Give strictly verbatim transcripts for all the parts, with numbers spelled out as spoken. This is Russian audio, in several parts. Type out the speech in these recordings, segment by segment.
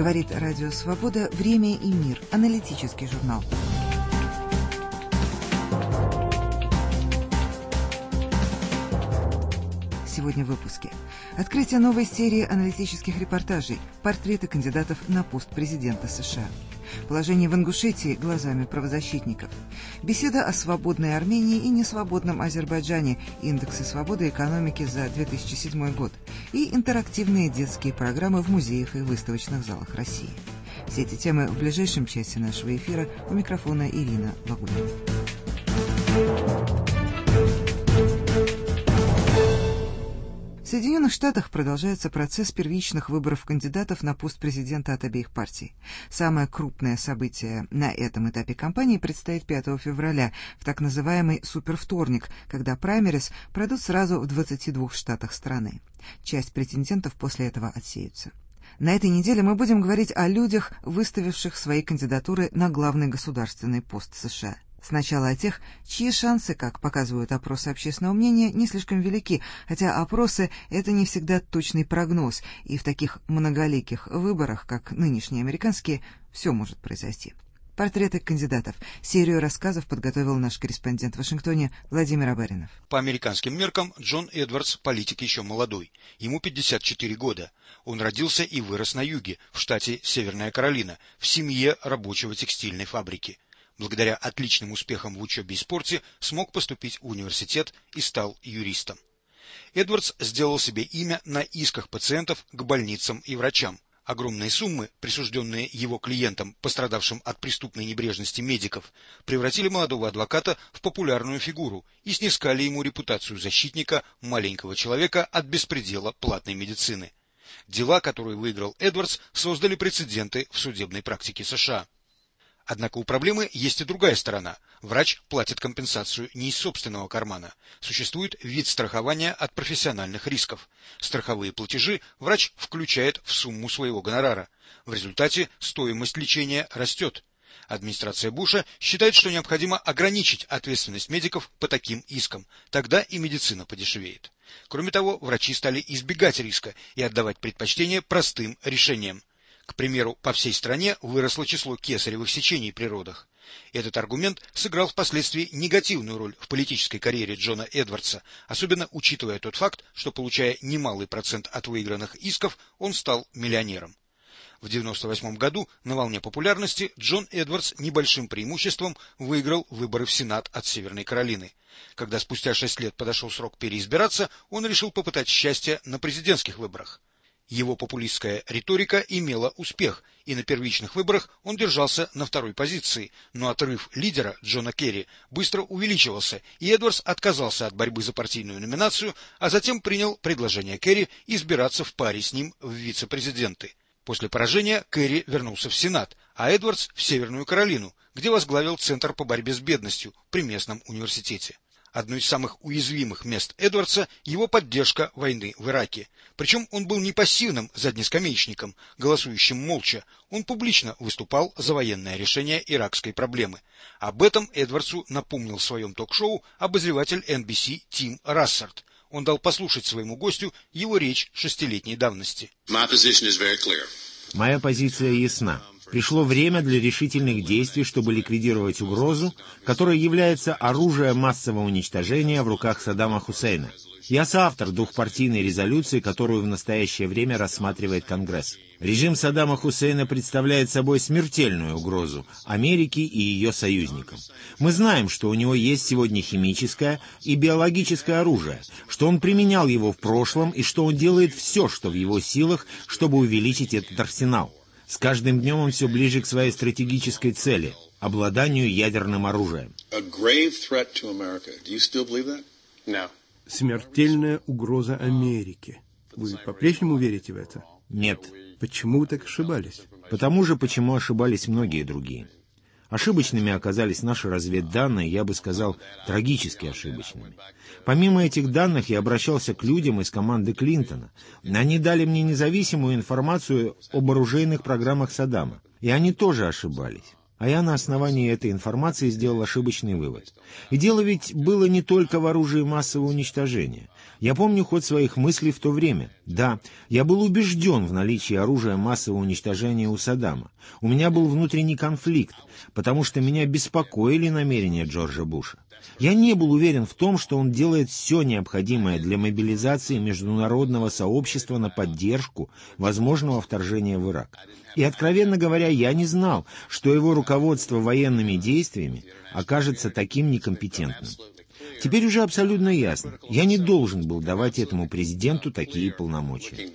Говорит Радио Свобода «Время и мир». Аналитический журнал. Сегодня в выпуске. Открытие новой серии аналитических репортажей. Портреты кандидатов на пост президента США. Положение в Ингушетии глазами правозащитников. Беседа о свободной Армении и несвободном Азербайджане. Индексы свободы экономики за две тысячи седьмой год. И интерактивные детские программы в музеях и выставочных залах России. Все эти темы в ближайшем часе нашего эфира. У микрофона Ирина Лагунина. В Соединенных Штатах продолжается процесс первичных выборов кандидатов на пост президента от обеих партий. Самое крупное событие на этом этапе кампании предстоит пятого февраля, в так называемый супервторник, когда праймерис пройдут сразу в двадцати двух штатах страны. Часть претендентов после этого отсеются. На этой неделе мы будем говорить о людях, выставивших свои кандидатуры на главный государственный пост США. Сначала о тех, чьи шансы, как показывают опросы общественного мнения, не слишком велики, хотя опросы — это не всегда точный прогноз, и в таких многоликих выборах, как нынешние американские, все может произойти. Портреты кандидатов. Серию рассказов подготовил наш корреспондент в Вашингтоне Владимир Абаринов. По американским меркам Джон Эдвардс политик еще молодой. Ему пятьдесят четыре года. Он родился и вырос на юге, в штате Северная Каролина, в семье рабочего текстильной фабрики. Благодаря отличным успехам в учебе и спорте смог поступить в университет и стал юристом. Эдвардс сделал себе имя на исках пациентов к больницам и врачам. Огромные суммы, присужденные его клиентам, пострадавшим от преступной небрежности медиков, превратили молодого адвоката в популярную фигуру и снискали ему репутацию защитника маленького человека от беспредела платной медицины. Дела, которые выиграл Эдвардс, создали прецеденты в судебной практике США. Однако у проблемы есть и другая сторона. Врач платит компенсацию не из собственного кармана. Существует вид страхования от профессиональных рисков. Страховые платежи врач включает в сумму своего гонорара. В результате стоимость лечения растет. Администрация Буша считает, что необходимо ограничить ответственность медиков по таким искам. Тогда и медицина подешевеет. Кроме того, врачи стали избегать риска и отдавать предпочтение простым решениям. К примеру, по всей стране выросло число кесаревых сечений при родах. Этот аргумент сыграл впоследствии негативную роль в политической карьере Джона Эдвардса, особенно учитывая тот факт, что, получая немалый процент от выигранных исков, он стал миллионером. В девяносто восьмом году на волне популярности Джон Эдвардс небольшим преимуществом выиграл выборы в Сенат от Северной Каролины. Когда спустя шесть лет подошел срок переизбираться, он решил попытать счастье на президентских выборах. Его популистская риторика имела успех, и на первичных выборах он держался на второй позиции, но отрыв лидера Джона Керри быстро увеличивался, и Эдвардс отказался от борьбы за партийную номинацию, а затем принял предложение Керри избираться в паре с ним в вице-президенты. После поражения Керри вернулся в Сенат, а Эдвардс в Северную Каролину, где возглавил Центр по борьбе с бедностью при местном университете. Одно из самых уязвимых мест Эдвардса – его поддержка войны в Ираке. Причем он был не пассивным заднескамеечником, голосующим молча. Он публично выступал за военное решение иракской проблемы. Об этом Эдвардсу напомнил в своем ток-шоу обозреватель эн би си Тим Рассард. Он дал послушать своему гостю его речь шестилетней давности. Моя позиция ясна. Пришло время для решительных действий, чтобы ликвидировать угрозу, которая является оружием массового уничтожения в руках Саддама Хусейна. Я соавтор двухпартийной резолюции, которую в настоящее время рассматривает Конгресс. Режим Саддама Хусейна представляет собой смертельную угрозу Америке и ее союзникам. Мы знаем, что у него есть сегодня химическое и биологическое оружие, что он применял его в прошлом и что он делает все, что в его силах, чтобы увеличить этот арсенал. С каждым днем он все ближе к своей стратегической цели – обладанию ядерным оружием. Смертельная угроза Америке. Вы по-прежнему верите в это? Нет. Почему вы так ошибались? Потому же, почему ошибались многие другие. Ошибочными оказались наши разведданные, я бы сказал, трагически ошибочными. Помимо этих данных я обращался к людям из команды Клинтона. Они дали мне независимую информацию об оружейных программах Саддама. И они тоже ошибались. А я на основании этой информации сделал ошибочный вывод. И дело ведь было не только в оружии массового уничтожения. Я помню ход своих мыслей в то время. Да, я был убежден в наличии оружия массового уничтожения у Саддама. У меня был внутренний конфликт, потому что меня беспокоили намерения Джорджа Буша. Я не был уверен в том, что он делает все необходимое для мобилизации международного сообщества на поддержку возможного вторжения в Ирак. И, откровенно говоря, я не знал, что его руководство военными действиями окажется таким некомпетентным. Теперь уже абсолютно ясно. Я не должен был давать этому президенту такие полномочия.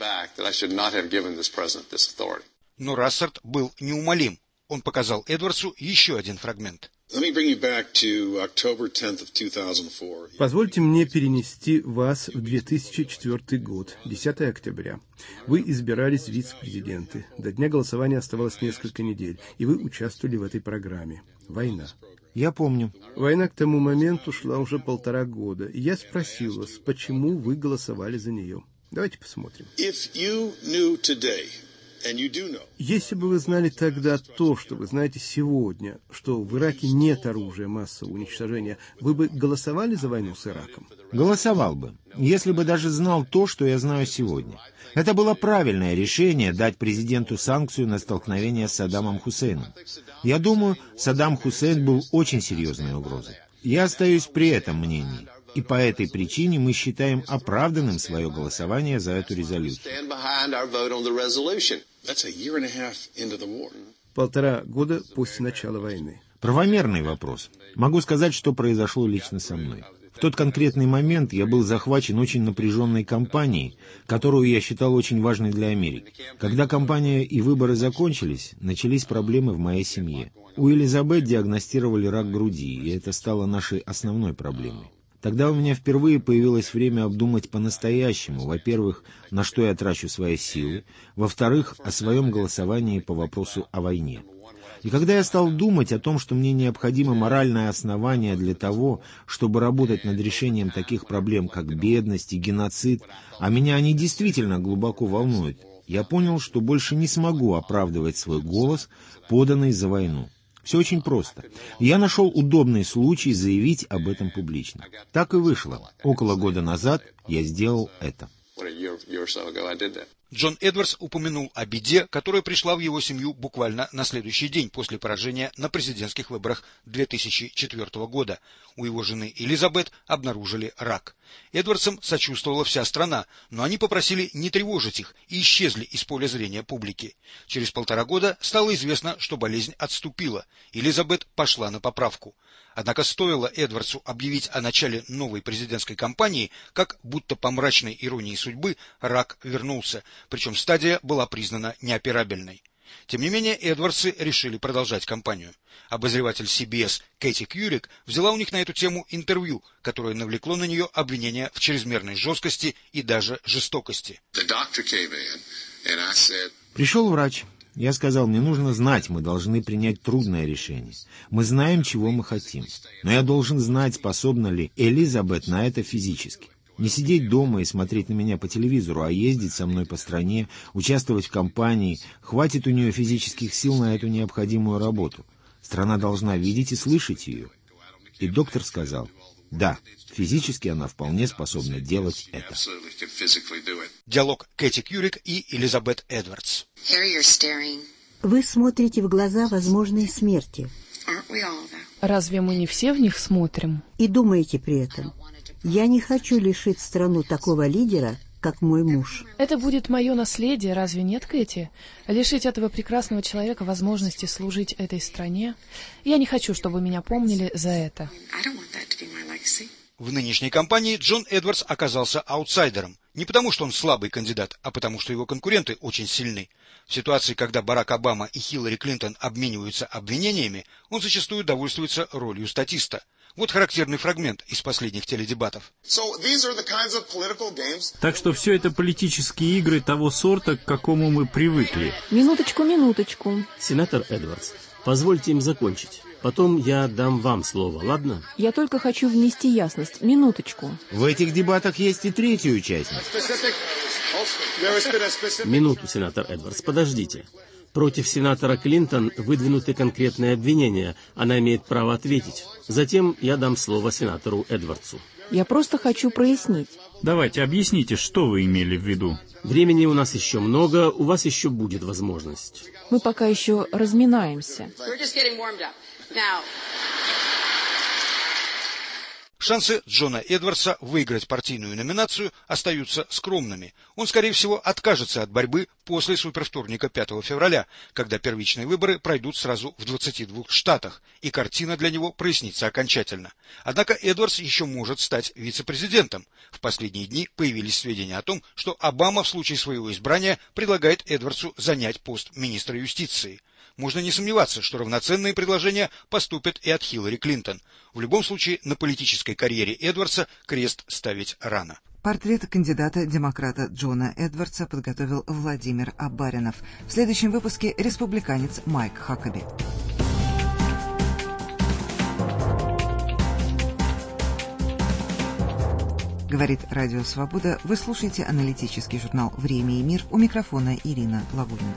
Но Рассерд был неумолим. Он показал Эдвардсу еще один фрагмент. Позвольте мне перенести вас в две тысячи четвёртый год, десятое октября. Вы избирались в вице-президенты. До дня голосования оставалось несколько недель, и вы участвовали в этой программе. Война. Я помню. Война к тому моменту шла уже полтора года, и я спросил вас, почему вы голосовали за нее. Давайте посмотрим. Если бы вы знали тогда то, что вы знаете сегодня, что в Ираке нет оружия массового уничтожения, вы бы голосовали за войну с Ираком? Голосовал бы, если бы даже знал то, что я знаю сегодня. Это было правильное решение дать президенту санкцию на столкновение с Саддамом Хусейном. Я думаю, Саддам Хусейн был очень серьезной угрозой. Я остаюсь при этом мнении. И по этой причине мы считаем оправданным свое голосование за эту резолюцию. Полтора года после начала войны. Правомерный вопрос. Могу сказать, что произошло лично со мной. В тот конкретный момент я был захвачен очень напряженной кампанией, которую я считал очень важной для Америки. Когда кампания и выборы закончились, начались проблемы в моей семье. У Элизабет диагностировали рак груди, и это стало нашей основной проблемой. Тогда у меня впервые появилось время обдумать по-настоящему, во-первых, на что я трачу свои силы, во-вторых, о своем голосовании по вопросу о войне. И когда я стал думать о том, что мне необходимо моральное основание для того, чтобы работать над решением таких проблем, как бедность и геноцид, а меня они действительно глубоко волнуют, я понял, что больше не смогу оправдывать свой голос, поданный за войну. Все очень просто. Я нашел удобный случай заявить об этом публично. Так и вышло. Около года назад я сделал это. Джон Эдвардс упомянул о беде, которая пришла в его семью буквально на следующий день после поражения на президентских выборах две тысячи четвёртого года. У его жены Элизабет обнаружили рак. Эдвардсам сочувствовала вся страна, но они попросили не тревожить их и исчезли из поля зрения публики. Через полтора года стало известно, что болезнь отступила. Элизабет пошла на поправку. Однако стоило Эдвардсу объявить о начале новой президентской кампании, как, будто по мрачной иронии судьбы, рак вернулся, причем стадия была признана неоперабельной. Тем не менее, Эдвардсы решили продолжать кампанию. Обозреватель си би эс Кэти Кьюрик взяла у них на эту тему интервью, которое навлекло на нее обвинения в чрезмерной жесткости и даже жестокости. Пришел врач. Я сказал, мне нужно знать, мы должны принять трудное решение. Мы знаем, чего мы хотим. Но я должен знать, способна ли Элизабет на это физически. Не сидеть дома и смотреть на меня по телевизору, а ездить со мной по стране, участвовать в кампании. Хватит у нее физических сил на эту необходимую работу. Страна должна видеть и слышать ее. И доктор сказал, да, физически она вполне способна делать это. Диалог Кэти Кьюрик и Элизабет Эдвардс. Вы смотрите в глаза возможной смерти. Разве мы не все в них смотрим? И думаете при этом, я не хочу лишить страну такого лидера, как мой муж. Это будет мое наследие, разве нет, Кэти? Лишить этого прекрасного человека возможности служить этой стране? Я не хочу, чтобы меня помнили за это. В нынешней кампании Джон Эдвардс оказался аутсайдером. Не потому, что он слабый кандидат, а потому, что его конкуренты очень сильны. В ситуации, когда Барак Обама и Хиллари Клинтон обмениваются обвинениями, он зачастую довольствуется ролью статиста. Вот характерный фрагмент из последних теледебатов. Так что все это политические игры того сорта, к какому мы привыкли. Минуточку, минуточку. Сенатор Эдвардс, позвольте им закончить. Потом я дам вам слово, ладно? Я только хочу внести ясность. Минуточку. В этих дебатах есть и третий участник. Минуту, сенатор Эдвардс, подождите. Против сенатора Клинтон выдвинуты конкретные обвинения. Она имеет право ответить. Затем я дам слово сенатору Эдвардсу. Я просто хочу прояснить. Давайте, объясните, что вы имели в виду. Времени у нас еще много, у вас еще будет возможность. Мы пока еще разминаемся. Шансы Джона Эдвардса выиграть партийную номинацию остаются скромными. Он, скорее всего, откажется от борьбы после супервторника пятого февраля, когда первичные выборы пройдут сразу в двадцати двух штатах, и картина для него прояснится окончательно. Однако Эдвардс еще может стать вице-президентом. В последние дни появились сведения о том, что Обама в случае своего избрания предлагает Эдвардсу занять пост министра юстиции. Можно не сомневаться, что равноценные предложения поступят и от Хиллари Клинтон. В любом случае, на политической карьере Эдвардса крест ставить рано. Портрет кандидата-демократа Джона Эдвардса подготовил Владимир Абаринов. В следующем выпуске республиканец Майк Хакаби. Говорит Радио Свобода. Вы слушаете аналитический журнал «Время и мир». У микрофона Ирина Лагунина.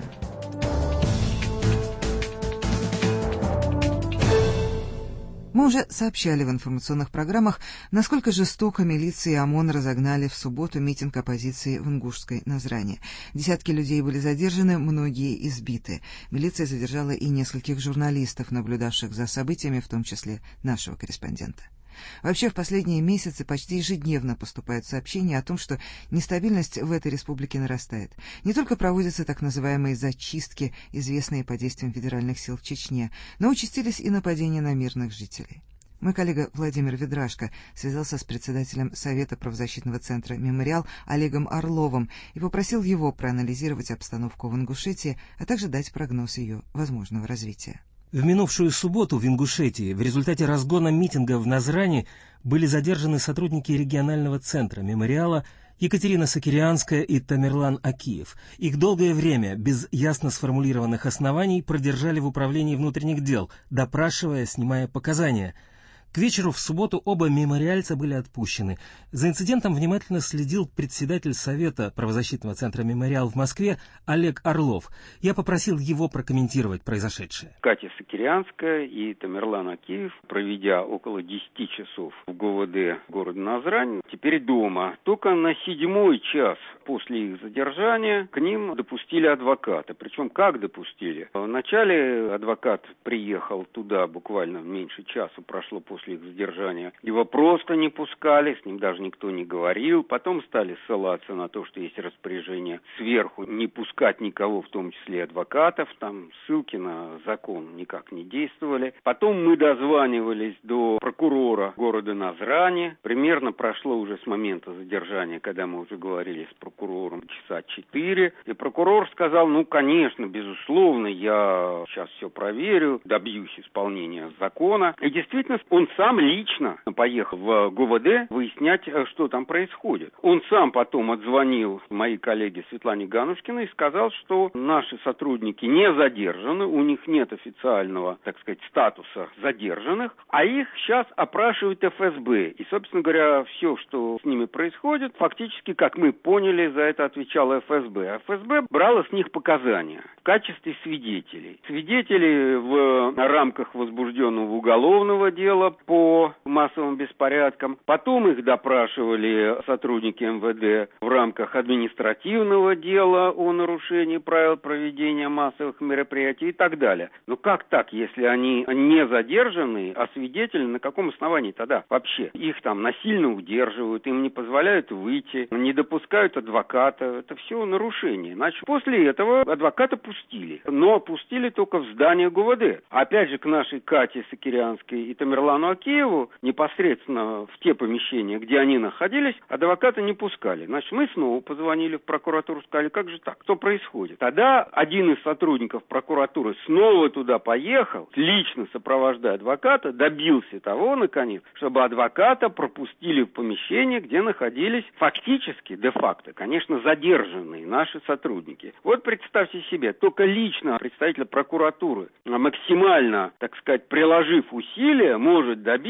Мы уже сообщали в информационных программах, насколько жестоко милиция и ОМОН разогнали в субботу митинг оппозиции в Ингушской Назрани. Десятки людей были задержаны, многие избиты. Милиция задержала и нескольких журналистов, наблюдавших за событиями, в том числе нашего корреспондента. Вообще, в последние месяцы почти ежедневно поступают сообщения о том, что нестабильность в этой республике нарастает. Не только проводятся так называемые зачистки, известные по действиям федеральных сил в Чечне, но участились и нападения на мирных жителей. Мой коллега Владимир Ведрашко связался с председателем Совета правозащитного центра «Мемориал» Олегом Орловым и попросил его проанализировать обстановку в Ингушетии, а также дать прогноз ее возможного развития. В минувшую субботу в Ингушетии в результате разгона митинга в Назрани были задержаны сотрудники регионального центра «Мемориала» Екатерина Сакирянская и Тамерлан Акиев. Их долгое время, без ясно сформулированных оснований, продержали в управлении внутренних дел, допрашивая, снимая показания. К вечеру в субботу оба мемориальца были отпущены. За инцидентом внимательно следил председатель Совета правозащитного центра «Мемориал» в Москве Олег Орлов. Я попросил его прокомментировать произошедшее. Катя Сакирянская и Тамерлан Акиев, проведя около десяти часов в ГУВД города Назрань, теперь дома. Только на седьмой час после их задержания к ним допустили адвоката. Причем как допустили? Вначале адвокат приехал туда, буквально меньше часа прошло после их задержания. Его просто не пускали, с ним даже никто не говорил. Потом стали ссылаться на то, что есть распоряжение сверху не пускать никого, в том числе и адвокатов. Там ссылки на закон никак не действовали. Потом мы дозванивались до прокурора города Назрани. Примерно прошло уже с момента задержания, когда мы уже говорили с прокурором, часа четыре. И прокурор сказал, ну, конечно, безусловно, я сейчас все проверю, добьюсь исполнения закона. И действительно, он сам лично поехал в ГУВД выяснять, что там происходит. Он сам потом отзвонил моей коллеге Светлане Ганушкиной и сказал, что наши сотрудники не задержаны, у них нет официального, так сказать, статуса задержанных, а их сейчас опрашивает эф эс бэ. И, собственно говоря, все, что с ними происходит, фактически, как мы поняли, за это отвечала эф эс бэ. эф эс бэ брала с них показания в качестве свидетелей. Свидетели в рамках возбужденного уголовного дела по массовым беспорядкам. Потом их допрашивали сотрудники эм вэ дэ в рамках административного дела о нарушении правил проведения массовых мероприятий и так далее. Но как так, если они не задержаны, а свидетели на каком основании тогда вообще? Их там насильно удерживают, им не позволяют выйти, не допускают адвоката. Это все нарушение. Значит, после этого адвоката пустили. Но пустили только в здание ГУВД. Опять же, к нашей Кате Сакирянской и Тамерлану Акиеву непосредственно в те помещения, где они находились, адвоката не пускали. Значит, мы снова позвонили в прокуратуру, сказали, как же так, что происходит? Тогда один из сотрудников прокуратуры снова туда поехал, лично сопровождая адвоката, добился того, наконец, чтобы адвоката пропустили в помещение, где находились фактически, де-факто, конечно, задержанные наши сотрудники. Вот представьте себе, только лично представитель прокуратуры, максимально, так сказать, приложив усилия, может добиться, чтобы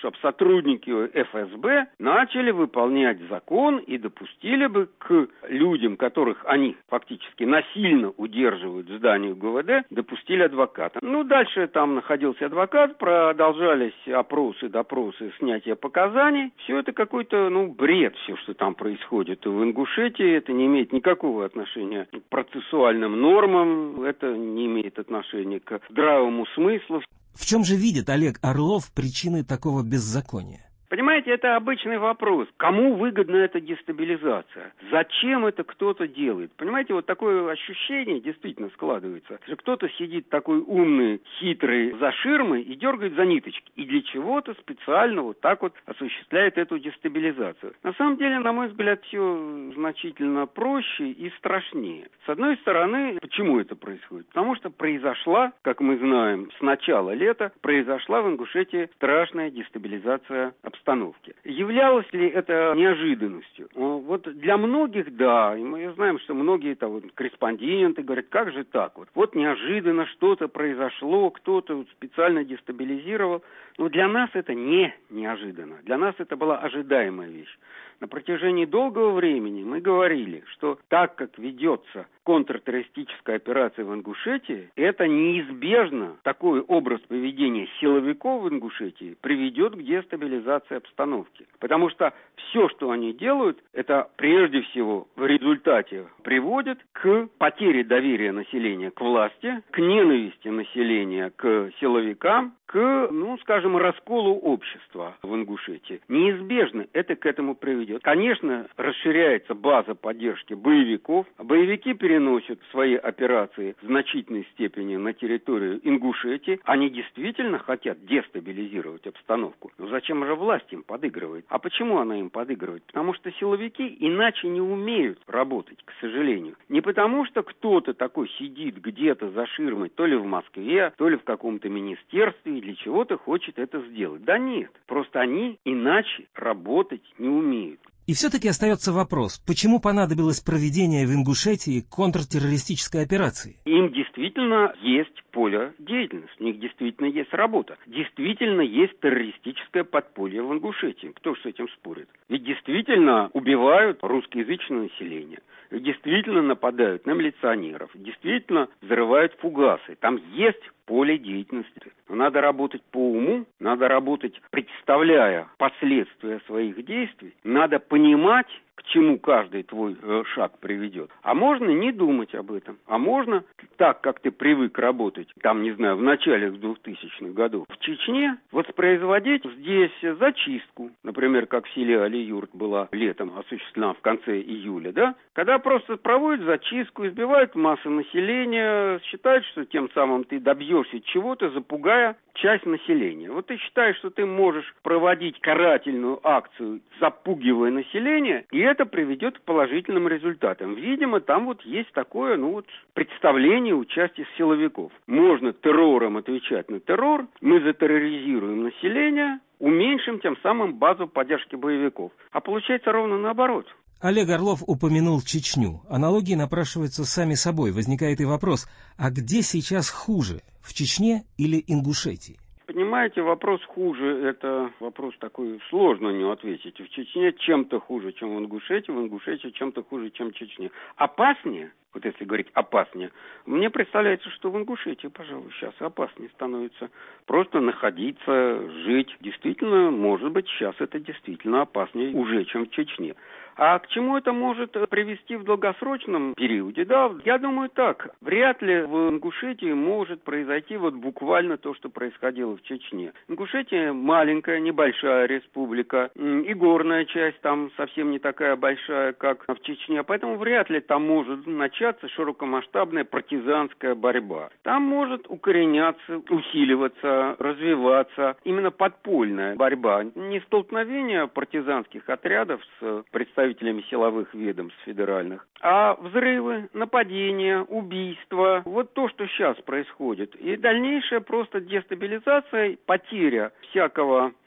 чтобы сотрудники эф эс бэ начали выполнять закон и допустили бы к людям, которых они фактически насильно удерживают в здании гэ вэ дэ, допустили адвоката. Ну, дальше там находился адвокат, продолжались опросы, допросы, снятие показаний. Все это какой-то, ну, бред, все, что там происходит в Ингушетии. Это не имеет никакого отношения к процессуальным нормам, это не имеет отношения к здравому смыслу. В чем же видит Олег Орлов причины такого беззакония? Понимаете, это обычный вопрос. Кому выгодна эта дестабилизация? Зачем это кто-то делает? Понимаете, вот такое ощущение действительно складывается, что кто-то сидит такой умный, хитрый за ширмой и дергает за ниточки. И для чего-то специально вот так вот осуществляет эту дестабилизацию. На самом деле, на мой взгляд, все значительно проще и страшнее. С одной стороны, почему это происходит? Потому что произошла, как мы знаем, с начала лета, произошла в Ингушетии страшная дестабилизация обстановки. обстановки. Являлось ли это неожиданностью? Вот для многих, да. И мы знаем, что многие там, вот, корреспонденты говорят, как же так? Вот, вот неожиданно что-то произошло, кто-то вот специально дестабилизировал. Но для нас это не неожиданно. Для нас это была ожидаемая вещь. На протяжении долгого времени мы говорили, что так как ведется контртеррористическая операция в Ингушетии, это неизбежно, такой образ поведения силовиков в Ингушетии приведет к дестабилизации обстановки. Потому что все, что они делают, это прежде всего в результате приводит к потере доверия населения к власти, к ненависти населения к силовикам, к, ну, скажем, расколу общества в Ингушетии. Неизбежно это к этому приведет. Конечно, расширяется база поддержки боевиков. Боевики переносят свои операции в значительной степени на территорию Ингушетии. Они действительно хотят дестабилизировать обстановку. Но зачем же власть им подыгрывает? А почему она им подыгрывает? Потому что силовики иначе не умеют работать, к сожалению. Не потому что кто-то такой сидит где-то за ширмой, то ли в Москве, то ли в каком-то министерстве, и для чего-то хочет это сделать. Да нет, просто они иначе работать не умеют. И все-таки остается вопрос, почему понадобилось проведение в Ингушетии контртеррористической операции? Им действительно есть поле деятельности, у них действительно есть работа. Действительно есть террористическое подполье в Ингушетии. Кто же с этим спорит? Ведь действительно убивают русскоязычное население. Действительно нападают на милиционеров. Действительно взрывают фугасы. Там есть поле деятельности. Но надо работать по уму, надо работать, представляя последствия своих действий. Надо понимать, к чему каждый твой э, шаг приведет. А можно не думать об этом. А можно, так как ты привык работать, там, не знаю, в начале двухтысячных годов в Чечне, воспроизводить здесь зачистку. Например, как в селе Али-Юрт была летом осуществлена в конце июля, да? Когда просто проводят зачистку, избивают массы населения, считают, что тем самым ты добьешься чего-то, запугая часть населения. Вот ты считаешь, что ты можешь проводить карательную акцию, запугивая население, и это приведет к положительным результатам. Видимо, там вот есть такое, ну вот, представление участия силовиков. Можно террором отвечать на террор, мы затерроризируем население, уменьшим тем самым базу поддержки боевиков. А получается ровно наоборот. Олег Орлов упомянул Чечню. Аналогии напрашиваются сами собой. Возникает и вопрос, а где сейчас хуже, в Чечне или Ингушетии? Понимаете, вопрос хуже, это вопрос такой, сложно не ответить. В Чечне чем-то хуже, чем в Ингушетии, в Ингушетии чем-то хуже, чем в Чечне. Опаснее, вот если говорить опаснее, мне представляется, что в Ингушетии, пожалуй, сейчас опаснее становится просто находиться, жить. Действительно, может быть, сейчас это действительно опаснее уже, чем в Чечне. А к чему это может привести в долгосрочном периоде? Да, я думаю так. Вряд ли в Ингушетии может произойти вот буквально то, что происходило в Чечне. Ингушетия маленькая, небольшая республика, и горная часть там совсем не такая большая, как в Чечне. Поэтому вряд ли там может начаться широкомасштабная партизанская борьба. Там может укореняться, усиливаться, развиваться именно подпольная борьба. Не столкновение партизанских отрядов с представителями силовых ведомств федеральных, а взрывы, нападения, убийства. Вот то, что сейчас происходит. И дальнейшая просто дестабилизация, потеря всякого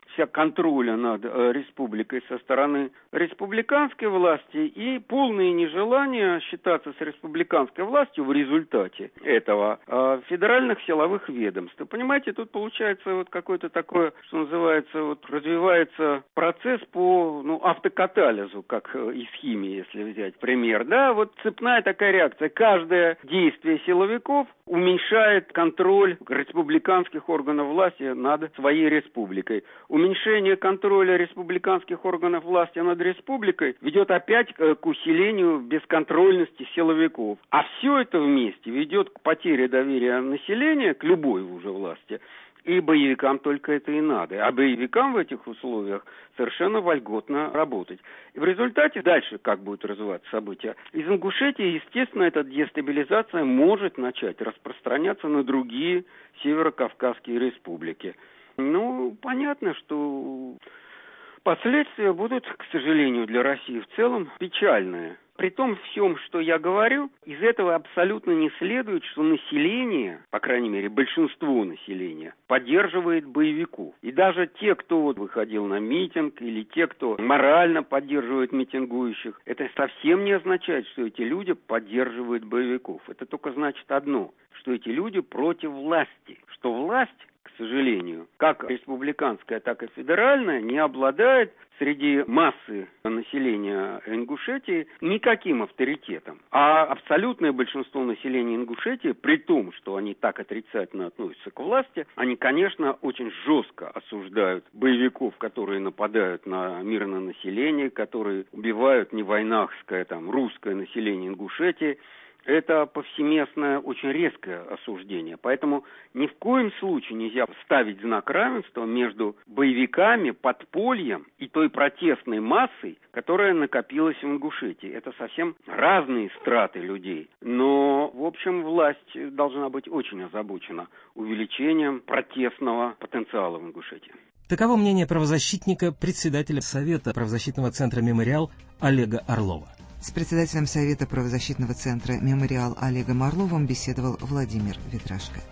вся контроля над э, республикой со стороны республиканской власти и полное нежелание считаться с республиканской властью в результате этого э, федеральных силовых ведомств. И, понимаете, тут получается вот какое-то такое, что называется, вот развивается процесс по ну, автокатализу, как э, из химии, если взять пример. Да, вот цепная такая реакция. Каждое действие силовиков уменьшает контроль республиканских органов власти над своей республикой. Уменьшение контроля республиканских органов власти над республикой ведет опять к усилению бесконтрольности силовиков. А все это вместе ведет к потере доверия населения к любой уже власти. И боевикам только это и надо. А боевикам в этих условиях совершенно вольготно работать. И в результате дальше как будут развиваться события? Из Ингушетии, естественно, эта дестабилизация может начать распространяться на другие северокавказские республики. Ну, понятно, что последствия будут, к сожалению, для России в целом печальные. При том всем, что я говорю, из этого абсолютно не следует, что население, по крайней мере, большинство населения, поддерживает боевиков. И даже те, кто вот выходил на митинг, или те, кто морально поддерживает митингующих, это совсем не означает, что эти люди поддерживают боевиков. Это только значит одно, что эти люди против власти, что власть, к сожалению, как республиканская, так и федеральная, не обладает среди массы населения Ингушетии никаким авторитетом. А абсолютное большинство населения Ингушетии, при том, что они так отрицательно относятся к власти, они, конечно, очень жестко осуждают боевиков, которые нападают на мирное население, которые убивают невойнахское, там, русское население Ингушетии. Это повсеместное, очень резкое осуждение. Поэтому ни в коем случае нельзя ставить знак равенства между боевиками, подпольем и той протестной массой, которая накопилась в Ингушетии. Это совсем разные страты людей. Но, в общем, власть должна быть очень озабочена увеличением протестного потенциала в Ингушетии. Таково мнение правозащитника, председателя Совета правозащитного центра «Мемориал» Олега Орлова. С председателем Совета правозащитного центра «Мемориал» Олегом Орловым беседовал Владимир Ветрашко.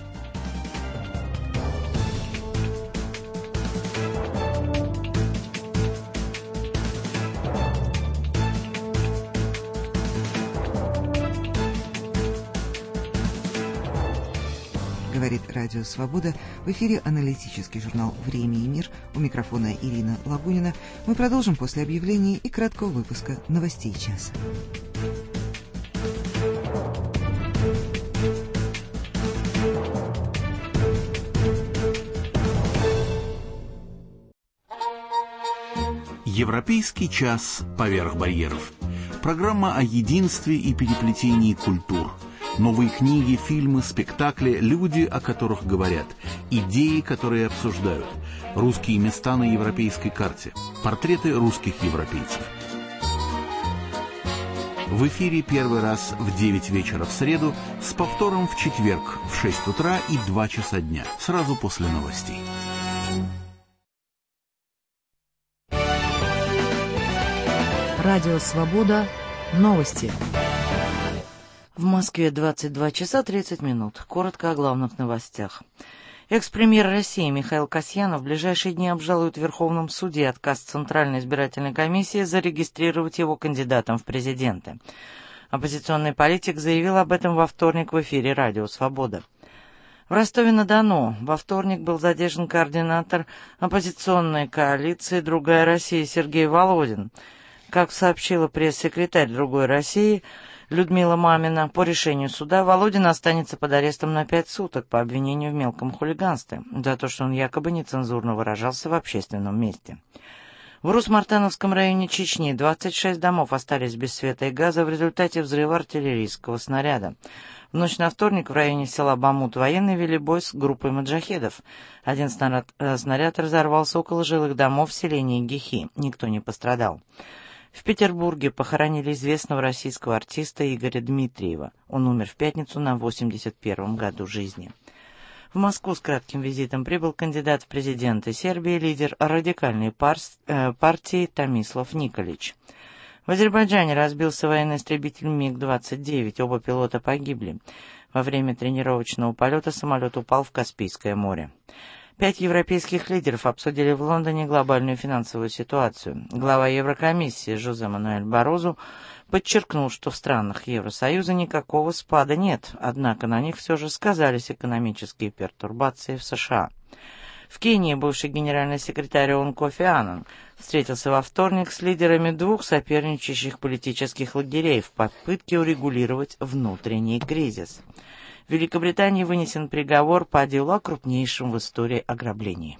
Говорит Радио Свобода. В эфире аналитический журнал «Время и мир». У микрофона Ирина Лагунина. Мы продолжим после объявлений и краткого выпуска новостей часа. Европейский час поверх барьеров. Программа о единстве и переплетении культур. Новые книги, фильмы, спектакли, люди, о которых говорят, идеи, которые обсуждают, русские места на европейской карте, портреты русских европейцев. В эфире первый раз в девять вечера в среду, с повтором в четверг в шесть утра и два часа дня, сразу после новостей. Радио Свобода. Новости. В Москве двадцать два часа тридцать минут. Коротко о главных новостях. Экс-премьер России Михаил Касьянов в ближайшие дни обжалует в Верховном суде отказ Центральной избирательной комиссии зарегистрировать его кандидатом в президенты. Оппозиционный политик заявил об этом во вторник в эфире «Радио Свобода». В Ростове-на-Дону во вторник был задержан координатор оппозиционной коалиции «Другая Россия» Сергей Володин. Как сообщила пресс-секретарь «Другой России» Людмила Мамина, по решению суда Володин останется под арестом на пять суток по обвинению в мелком хулиганстве за то, что он якобы нецензурно выражался в общественном месте. В Рус-Мартеновском районе Чечни двадцать шесть домов остались без света и газа в результате взрыва артиллерийского снаряда. В ночь на вторник в районе села Бамут военные вели бой с группой маджахедов. Один снаряд, э, снаряд разорвался около жилых домов в селении Гихи. Никто не пострадал. В Петербурге похоронили известного российского артиста Игоря Дмитриева. Он умер в пятницу на восемьдесят первом году жизни. В Москву с кратким визитом прибыл кандидат в президенты Сербии, лидер радикальной пар... э, партии Томислав Николич. В Азербайджане разбился военный истребитель МиГ двадцать девять. Оба пилота погибли. Во время тренировочного полета самолет упал в Каспийское море. Пять европейских лидеров обсудили в Лондоне глобальную финансовую ситуацию. Глава Еврокомиссии Жозе Мануэль Барозу подчеркнул, что в странах Евросоюза никакого спада нет, однако на них все же сказались экономические пертурбации в США. В Кении бывший генеральный секретарь ООН Кофи Аннан встретился во вторник с лидерами двух соперничающих политических лагерей в попытке урегулировать внутренний кризис. В Великобритании вынесен приговор по делу о крупнейшем в истории ограблении.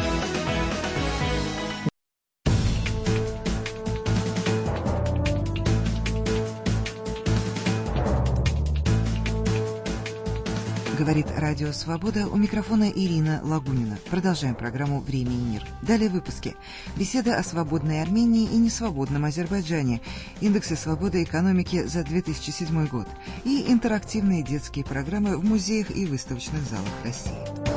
Говорит Радио Свобода, у микрофона Ирина Лагунина. Продолжаем программу «Время и мир». Далее выпуски. Беседа о свободной Армении и несвободном Азербайджане, индексы свободы экономики за две тысячи седьмой год и интерактивные детские программы в музеях и выставочных залах России.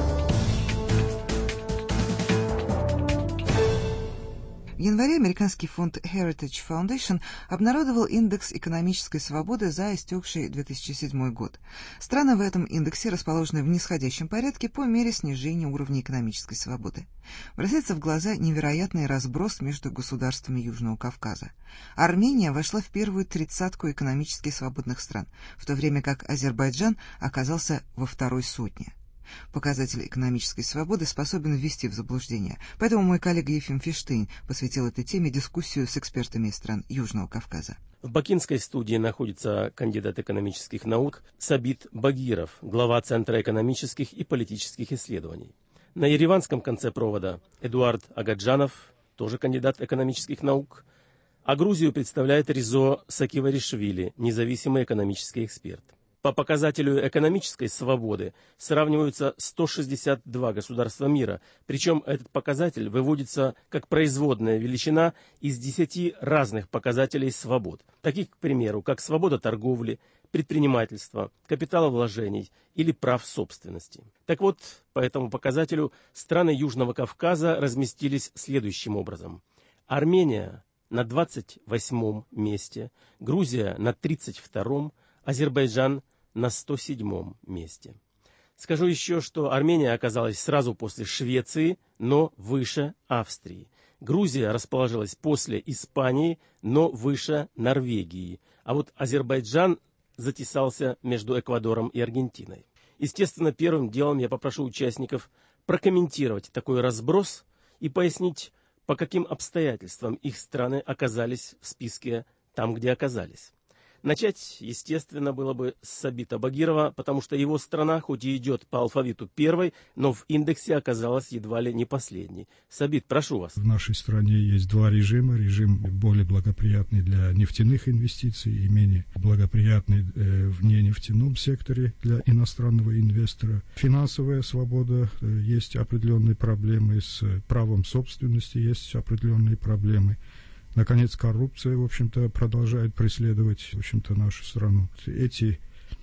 В январе американский фонд Heritage Foundation обнародовал индекс экономической свободы за истекший две тысячи седьмой год. Страны в этом индексе расположены в нисходящем порядке по мере снижения уровня экономической свободы. Бросается в глаза невероятный разброс между государствами Южного Кавказа. Армения вошла в первую тридцатку экономически свободных стран, в то время как Азербайджан оказался во второй сотне. Показатель экономической свободы способен ввести в заблуждение, поэтому мой коллега Ефим Фиштейн посвятил этой теме дискуссию с экспертами из стран Южного Кавказа. В бакинской студии находится кандидат экономических наук Сабит Багиров, глава Центра экономических и политических исследований. На ереванском конце провода Эдуард Агаджанов, тоже кандидат экономических наук, а Грузию представляет Ризо Сакиваришвили, независимый экономический эксперт. По показателю экономической свободы сравниваются сто шестьдесят два государства мира, причем этот показатель выводится как производная величина из десяти разных показателей свобод, таких, к примеру, как свобода торговли, предпринимательства, капиталовложений или прав собственности. Так вот, по этому показателю страны Южного Кавказа разместились следующим образом. Армения на двадцать восьмом месте, Грузия на тридцать втором, Азербайджан на сто седьмом месте. Скажу еще, что Армения оказалась сразу после Швеции, но выше Австрии. Грузия расположилась после Испании, но выше Норвегии. А вот Азербайджан затесался между Эквадором и Аргентиной. Естественно, первым делом я попрошу участников прокомментировать такой разброс и пояснить, по каким обстоятельствам их страны оказались в списке там, где оказались. Начать, естественно, было бы с Сабита Багирова, потому что его страна, хоть и идет по алфавиту первой, но в индексе оказалась едва ли не последней. Сабит, прошу вас. В нашей стране есть два режима. Режим более благоприятный для нефтяных инвестиций и менее благоприятный э, в ненефтяном секторе для иностранного инвестора. Финансовая свобода, э, есть определенные проблемы, с правом собственности есть определенные проблемы. Наконец, коррупция, в общем-то, продолжает преследовать, в общем-то, нашу страну. Эти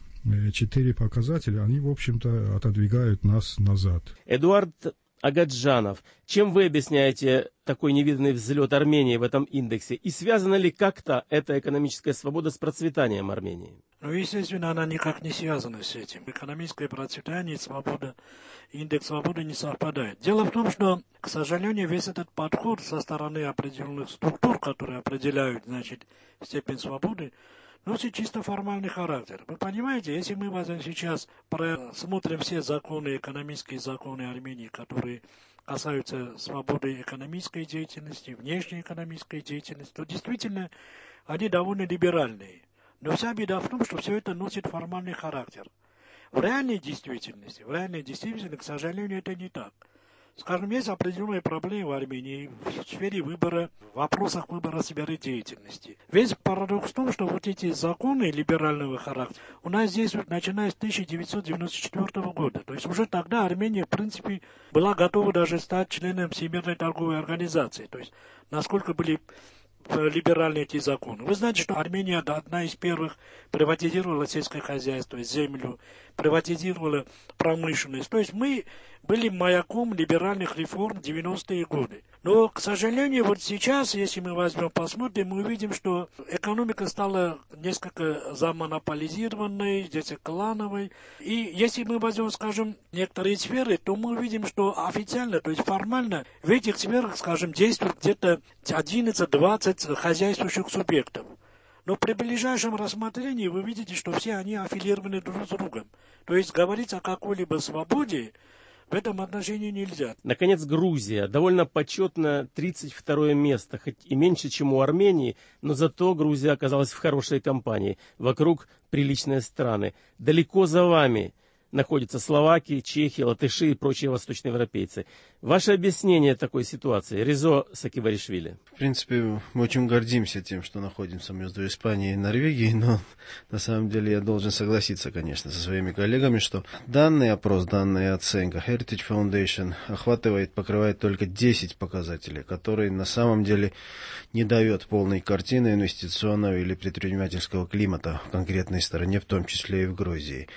четыре показателя, они, в общем-то, отодвигают нас назад. Эдуард Агаджанов, чем вы объясняете такой невиданный взлет Армении в этом индексе? И связана ли как-то эта экономическая свобода с процветанием Армении? Ну, естественно, она никак не связана с этим. Экономическое процветание и свобода, индекс свободы не совпадает. Дело в том, что, к сожалению, весь этот подход со стороны определенных структур, которые определяют, значит, степень свободы, носит чисто формальный характер. Вы понимаете, если мы сейчас просмотрим все законы, экономические законы Армении, которые касаются свободы экономической деятельности, внешней экономической деятельности, то действительно они довольно либеральные. Но вся беда в том, что все это носит формальный характер. В реальной действительности, в реальной действительности, к сожалению, это не так. Скажем, есть определенные проблемы в Армении в сфере выбора, в вопросах выбора сферы деятельности. Весь парадокс в том, что вот эти законы либерального характера у нас действуют начиная с тысяча девятьсот девяносто четвёртого года. То есть уже тогда Армения, в принципе, была готова даже стать членом Всемирной торговой организации. То есть насколько были либеральные эти законы. Вы знаете, что Армения одна из первых приватизировала сельское хозяйство, землю, приватизировала промышленность. То есть мы были маяком либеральных реформ в девяностые годы. Но, к сожалению, вот сейчас, если мы возьмем, посмотрим, мы увидим, что экономика стала несколько замонополизированной, здесь клановой. И если мы возьмем, скажем, некоторые сферы, то мы увидим, что официально, то есть формально, в этих сферах, скажем, действует где-то одиннадцать-двадцать хозяйствующих субъектов. Но при ближайшем рассмотрении вы видите, что все они аффилированы друг с другом. То есть говорить о какой-либо свободе в этом отношении нельзя. Наконец, Грузия. Довольно почетно тридцать второе место, хоть и меньше, чем у Армении, но зато Грузия оказалась в хорошей компании. Вокруг приличные страны. Далеко за вами находятся Словакия, Чехия, латыши и прочие восточноевропейцы. Ваше объяснение такой ситуации, Резо Сакибаришвили? В принципе, мы очень гордимся тем, что находимся между Испанией и Норвегией, но на самом деле я должен согласиться, конечно, со своими коллегами, что данный опрос, данная оценка Heritage Foundation охватывает, покрывает только десять показателей, которые на самом деле не дают полной картины инвестиционного или предпринимательского климата в конкретной стране, в том числе и в Грузии.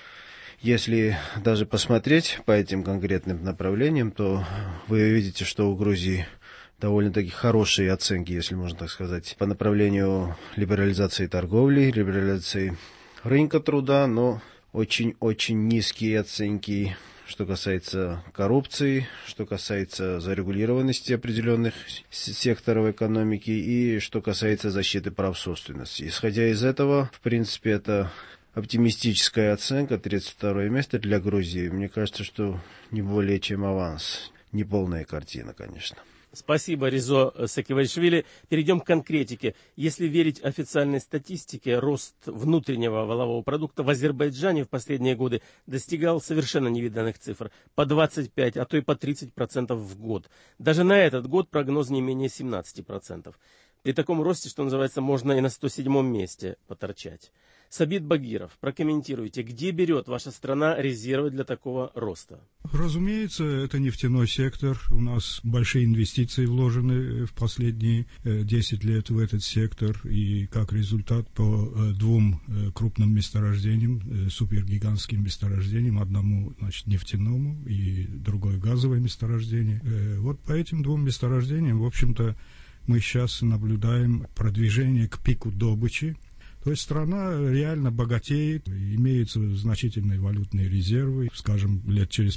Если даже посмотреть по этим конкретным направлениям, то вы видите, что у Грузии довольно-таки хорошие оценки, если можно так сказать, по направлению либерализации торговли, либерализации рынка труда, но очень-очень низкие оценки, что касается коррупции, что касается зарегулированности определенных секторов экономики и что касается защиты прав собственности. Исходя из этого, в принципе, это оптимистическая оценка, тридцать второе место для Грузии. Мне кажется, что не более чем аванс. Не полная картина, конечно. Спасибо, Резо Сакибаришвили. Перейдем к конкретике. Если верить официальной статистике, рост внутреннего валового продукта в Азербайджане в последние годы достигал совершенно невиданных цифр. По двадцать пять, а то и по тридцать процентов в год. Даже на этот год прогноз не менее семнадцать процентов. При таком росте, что называется, можно и на сто седьмом месте поторчать. Сабит Багиров, прокомментируйте, где берет ваша страна резервы для такого роста? Разумеется, это нефтяной сектор. У нас большие инвестиции вложены в последние десять лет в этот сектор. И как результат по двум крупным месторождениям, супергигантским месторождениям, одному, значит, нефтяному и другое газовое месторождение. Вот по этим двум месторождениям, в общем-то, мы сейчас наблюдаем продвижение к пику добычи. То есть страна реально богатеет, имеются значительные валютные резервы, скажем, лет через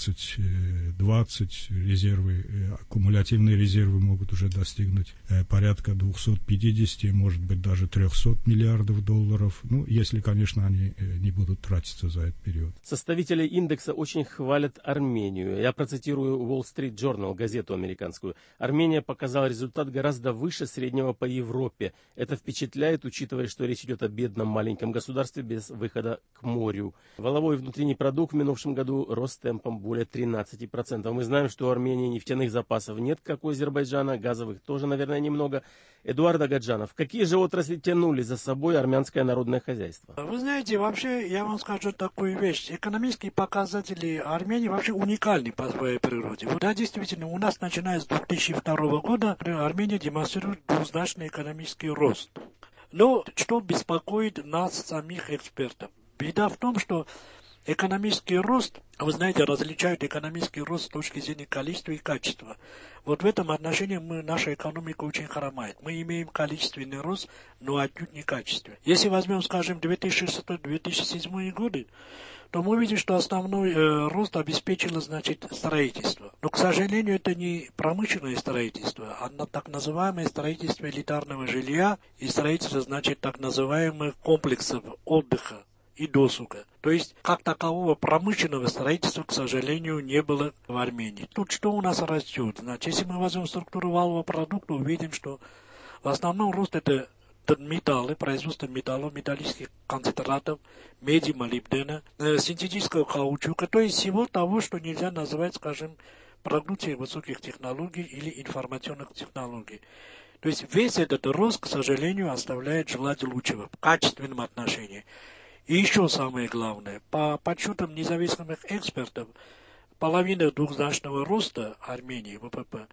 пятнадцать-двадцать резервы, аккумулятивные резервы могут уже достигнуть порядка двести пятьдесят, может быть, даже триста миллиардов долларов, ну, если, конечно, они не будут тратиться за этот период. Составители индекса очень хвалят Армению. Я процитирую Wall Street Journal, газету американскую. Армения показала результат гораздо выше среднего по Европе. Это впечатляет, учитывая, что речь идет о бедном маленьком государстве без выхода к морю. Валовой внутренний продукт в минувшем году рос темпом более тринадцати процентов. Мы знаем, что у Армении нефтяных запасов нет, как у Азербайджана, газовых тоже, наверное, немного. Эдуард Агаджанов, какие же отрасли тянули за собой армянское народное хозяйство? Вы знаете, вообще, я вам скажу такую вещь. Экономические показатели Армении вообще уникальны по своей природе. Вот, да, действительно, у нас, начиная с две тысячи второго года, Армения демонстрирует двузначный экономический рост. Но что беспокоит нас, самих экспертов? Беда в том, что экономический рост, вы знаете, различают экономический рост с точки зрения количества и качества. Вот в этом отношении мы, наша экономика очень хромает. Мы имеем количественный рост, но отнюдь не качественный. Если возьмем, скажем, две тысячи шестой — две тысячи седьмой годы, то мы видим, что основной э, рост обеспечило, значит, строительство. Но, к сожалению, это не промышленное строительство, а так называемое строительство элитарного жилья и строительство, значит, так называемых комплексов отдыха и досуга. То есть, как такового промышленного строительства, к сожалению, не было в Армении. Тут что у нас растет? Значит, если мы возьмем структуру валового продукта, увидим, что в основном рост это металлы, производство металлов, металлических концентратов, меди, молибдена, э, синтетического каучука, то есть всего того, что нельзя назвать, скажем, продукцией высоких технологий или информационных технологий. То есть весь этот рост, к сожалению, оставляет желать лучшего в качественном отношении. И еще самое главное, по подсчетам независимых экспертов, половина двухзначного роста Армении, ВПП,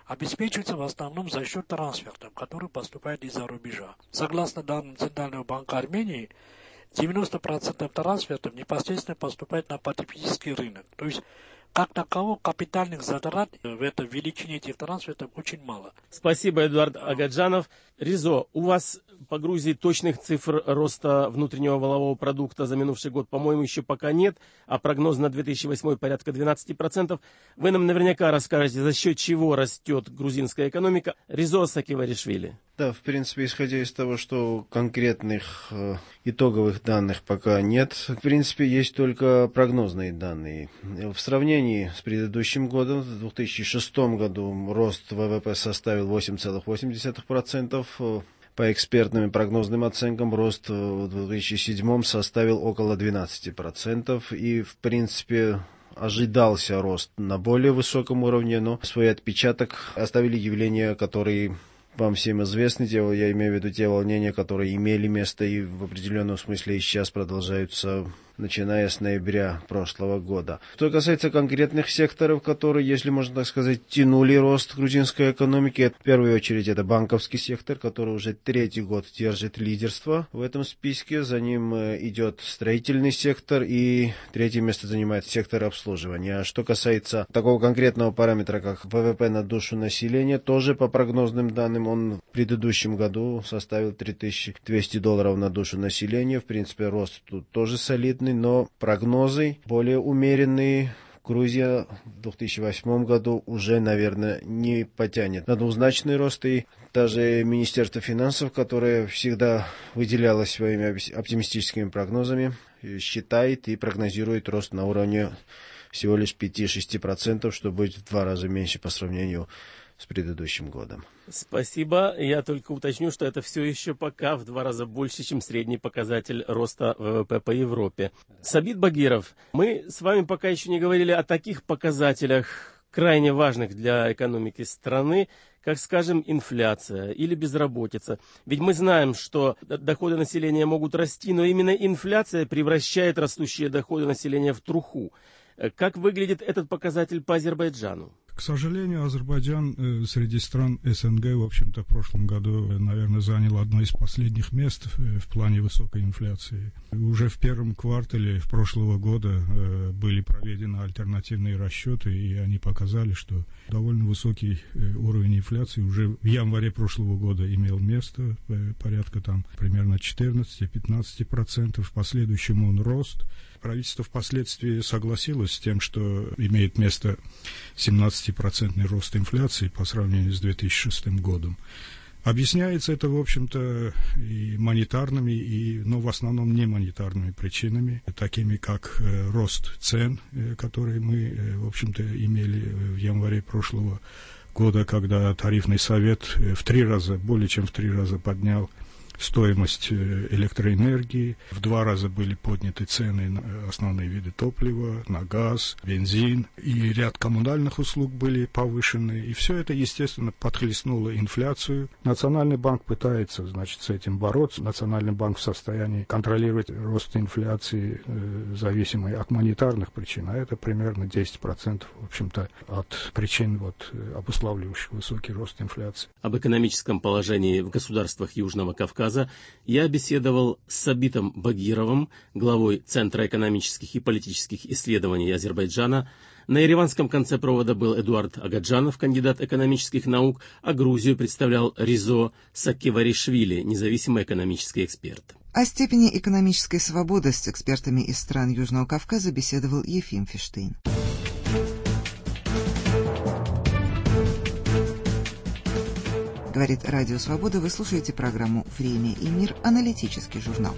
обеспечивается в основном за счет трансфертов, которые поступают из-за рубежа. Согласно данным Центрального банка Армении, девяносто процентов трансфертов непосредственно поступает на потребительский рынок. То есть, как такового, капитальных затрат в этой величине этих трансфертов очень мало. Спасибо, Эдуард Агаджанов. Ризо, у вас по Грузии точных цифр роста внутреннего валового продукта за минувший год, по-моему, еще пока нет, а прогноз на две тысячи восьмой порядка двенадцать процентов. Вы нам наверняка расскажете, за счет чего растет грузинская экономика. Ризо Саккиваришвили. Да, в принципе, исходя из того, что конкретных э, итоговых данных пока нет, в принципе, есть только прогнозные данные. В сравнении с предыдущим годом, в две тысячи шестом году рост ВВП составил восемь целых восемь десятых процента. По экспертным и прогнозным оценкам рост в две тысячи седьмом составил около двенадцати процентов. И, в принципе, ожидался рост на более высоком уровне, но свой отпечаток оставили явления, которые вам всем известны, я имею в виду те волнения, которые имели место и в определенном смысле и сейчас продолжаются, начиная с ноября прошлого года. Что касается конкретных секторов, которые, если можно так сказать, тянули рост грузинской экономики, в первую очередь это банковский сектор, который уже третий год держит лидерство в этом списке. За ним идет строительный сектор, и третье место занимает сектор обслуживания. А что касается такого конкретного параметра, как ВВП на душу населения, тоже по прогнозным данным он в предыдущем году составил три тысячи двести долларов на душу населения. В принципе, рост тут тоже солидный, но прогнозы более умеренные. Грузия в две тысячи восьмом году уже, наверное, не потянет на двузначный рост. И даже Министерство финансов, которое всегда выделялось своими оптимистическими прогнозами, считает и прогнозирует рост на уровне всего лишь пяти-шести процентов, что будет в два раза меньше по сравнению с предыдущим годом. Спасибо. Я только уточню, что это все еще пока в два раза больше, чем средний показатель роста ВВП по Европе. Сабит Багиров, мы с вами пока еще не говорили о таких показателях, крайне важных для экономики страны, как, скажем, инфляция или безработица. Ведь мы знаем, что доходы населения могут расти, но именно инфляция превращает растущие доходы населения в труху. Как выглядит этот показатель по Азербайджану? К сожалению, Азербайджан э, среди стран СНГ, в общем-то, в прошлом году, э, наверное, занял одно из последних мест э, в плане высокой инфляции. Уже в первом квартале прошлого года э, были проведены альтернативные расчеты, и они показали, что довольно высокий э, уровень инфляции уже в январе прошлого года имел место, э, порядка там примерно четырнадцать-пятнадцать процентов. В последующем он рост. Правительство впоследствии согласилось с тем, что имеет место семнадцатипроцентный рост инфляции по сравнению с две тысячи шестым годом. Объясняется это, в общем-то, и монетарными, и, но в основном не монетарными причинами, такими как э, рост цен, э, которые мы, э, в общем-то, имели в январе прошлого года, когда тарифный совет э, в три раза, более чем в три раза поднял стоимость электроэнергии. В два раза были подняты цены на основные виды топлива, на газ, бензин. И ряд коммунальных услуг были повышены. И все это, естественно, подхлестнуло инфляцию. Национальный банк пытается, значит, с этим бороться. Национальный банк в состоянии контролировать рост инфляции, э, зависимой от монетарных причин. А это примерно десять процентов, в общем-то, от причин, вот, обуславливающих высокий рост инфляции. Об экономическом положении в государствах Южного Кавказа я беседовал с Сабитом Багировым, главой Центра экономических и политических исследований Азербайджана. На ереванском конце провода был Эдуард Агаджанов, кандидат экономических наук, а Грузию представлял Ризо Саккиваришвили, независимый экономический эксперт. О степени экономической свободы с экспертами из стран Южного Кавказа беседовал Ефим Фиштейн. Говорит Радио Свобода, вы слушаете программу «Время и мир», аналитический журнал.